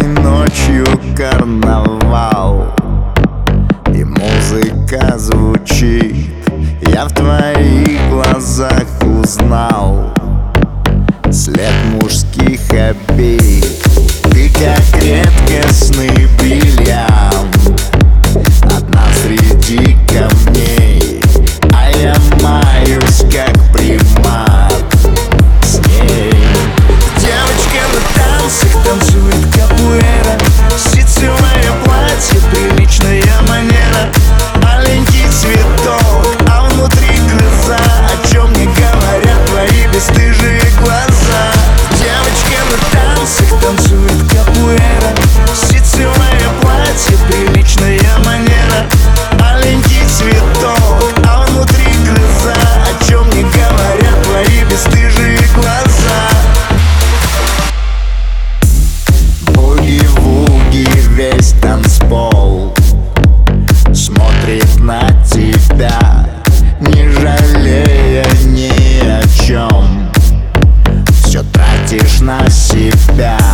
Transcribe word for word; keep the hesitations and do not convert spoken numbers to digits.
Этой ночью карнавал, и музыка звучит. Я в твоих глазах узнал след мужских обид. Ты как редкостный бриллиант, одна среди камней, а я маюсь как примат с ней. Девочка на танцах танцует капуэра, ситцевое платье, приличная манера, маленький цветок, а внутри глаза, о чем мне говорят твои бесстыжие глаза. Девочка на танцах танцует капуэра, ситцевое платье, приличная манера, маленький цветок, а внутри глаза, о чем мне говорят твои бесстыжие глаза. Буги-вуги, весь танцпол смотрит на тебя, не жалея ни о чем. Все тратишь на себя.